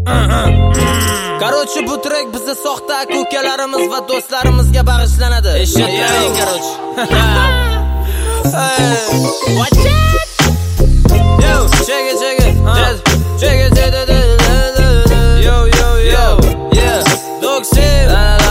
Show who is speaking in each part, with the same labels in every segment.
Speaker 1: Короче, bu track bizni soxta aka-ukalarimiz va do'stlarimizga bag'ishlanadi. Eshitlaring, короче. Watch it. Yo, check it. Check it. Yo. Yeah. Doxim.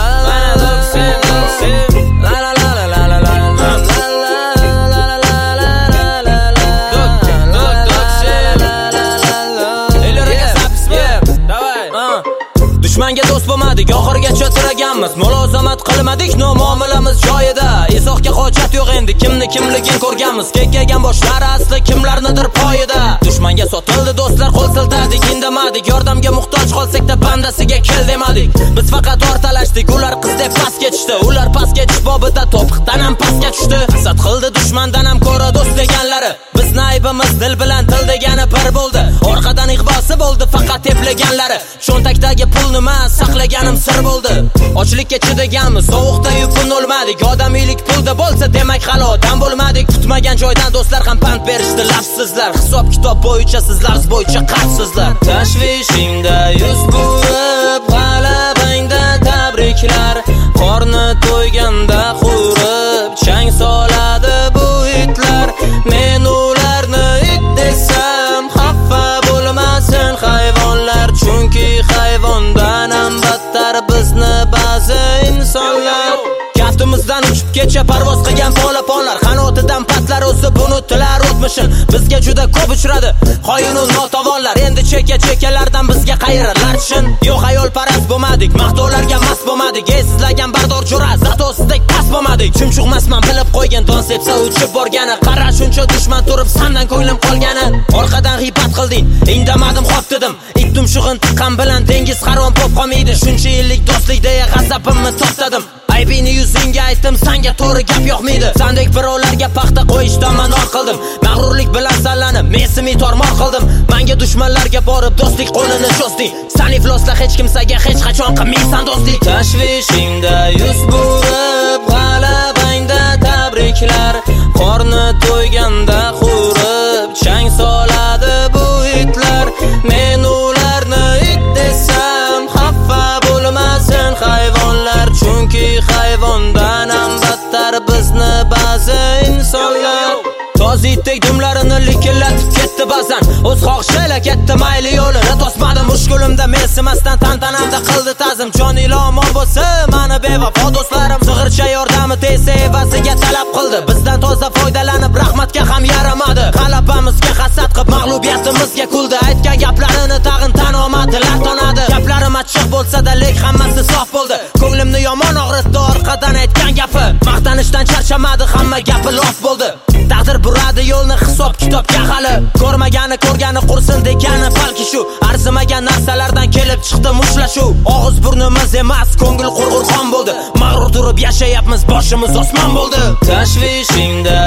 Speaker 1: Dushmanga do'st bo'lmadik, oxirigacha turaganmiz. Mulozamat qilmadik, muomalamiz joyida. Isoqqa hojat yo'q endi, kimligin ko'rganmiz. Kekkagan boshlar asli kimlarnidir poyida. Dushmanga sotildi do'stlar, qo'l siltadik, indamadik. Yordamga muhtoj qolsak-da bandasiga kel demadik. Biz faqat ortalashdik, ular qizdek past ketishdi. Ular past ketish bobida to'piqdan ham pastga tushdi. Hasad qildi dushmandan ham ko'ra do'st deganlari. Bizni aybimiz dil bilan til degani bir bo'ldi. Orqadan ig'vosi bo'ldi faqat teplaganlari. Cho'ntakdagi pulni saqlaganim sir bo'ldi. Ochlikka chidaganmiz, sovuqda yupun o'lmadik. Odamiylik pulda bo'lsa, demak hali odam bo'lmadik. Kutmagan joydan do'stlar ham pand berishdi, lafsizlar. Hisob kitob bo'yicha sizlar bo'yicha qatsizlar. Tashvishingda yuz burib, g'alabangda tabriklar. Qorni to'yganda xurib, chang soladi bu itlar. Men ularni it desam, xafa bo'lmasin hayvonlar, chunki hayvondan ham battar bizni ba'zi insonlar. Kaftimizdan uchib kecha parvoz qilgan polaponlar, qanotidan patlar o'sib unutdilar o'tmishin. Bizga juda ko'p uchradi qoyinu notavonlar. Endi chekalardan bizga qayirlar chin. Yo'q, ayol parast bo'lmadik, maqtovlarga mast bo'lmadik. Sizlargan bardor jo'ra, zatosizdek past bo'lmadik. Chumchuqmasman bilib qo'ygan, don sepsa uchib borgani. Qara shuncha dushman turib, sandan ko'nglim qolgani. Orqadan g'iybat qilding, indamadim, xo'p dedim. It tumshug'in tiqqan bilan dengiz harom bo'lib qolmaydi. Shuncha yillik do'stlik deya g'azabimni to'xtadim. Aybini yuzingga aytdim, senga to'g'ri gap yo'qmaydi. Sendek birovlarga paxta qo'yishdan manor qildim. Mag'rurlik bilan sallanib, mesimi tormor qildim. Menga dushmanlarga borib do'stlik qo'lini cho'zding. Sen iflosla hech kimsaga hech qachon qilmaysan do'stlik. Tashvishingda yuz burib, g'alabangda tabriklar. Qorni to'yganda xurib, chang soladi bu itlar. Men ularni it desam, xafa bo'lmasin hayvonlar, chunki hayvondan ham battar bizni ba'zi insonlar. Tozitdek dumlarini likillatib ketdi ba'zan. O'z xohishiga ketdi, mayli yo'lini to'smadim. Mushkulimda mensimasdan tantanamda qildi ta'zim. Jonila omon bo'lsa, mani bevafo do'stlarim. Sig'ircha yordami tegsa evaziga talab qildi. Bizdan toza foydalanib rahmatga ham yaramadi. G'alabamizga hasad qilib, mag'lubiyatimizga kuldi. Aytgan gaplarini tag'in tan olmadilar, tonadi. Gaplarim achchiq bo'lsa-da, lek hammasi sof bo'ldi. Ko'nglimni yomon og'ritdi orqadan aytgan gapi. Maqtanishdan charchamadi, hamma gapi lof bo'ldi. Taqdir buradi yo'lni hisob kitobga hali. Ko'rmagani ko'rgani qursin degani balki shu. Arzimagan narsalardan kelib chiqdi muslashuv. Og'iz burnimiz emas, ko'ngil qurg'urxon bo'ldi. Mag'rur turib yashayapmiz, boshimiz osmon bo'ldi. Tashvishingda